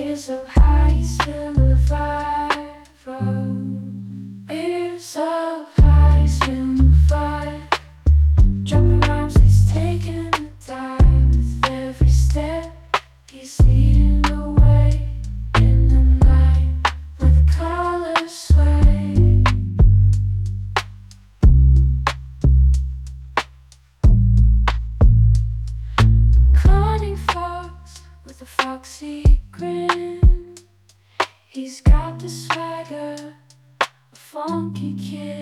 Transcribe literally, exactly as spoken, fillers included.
Years of high, still alive from years of high, still alive. Dropping rhymes, he's taking the time with every step. He's leading the way in the night where the colors sway. Cunning fox with a foxy grin. He's got the swagger, a funky kid.